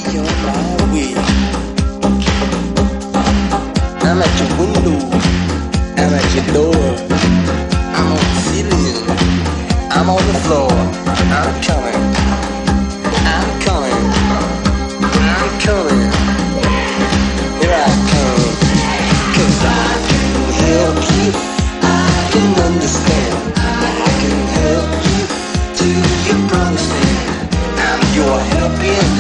on my way. I'm at your window, I'm at your door, I'm on the ceiling, I'm on the floor. I'm coming, I'm coming, I'm coming. Here I come, 'cause I can help you, I can understand, I can help you to your promised land. I'm your helping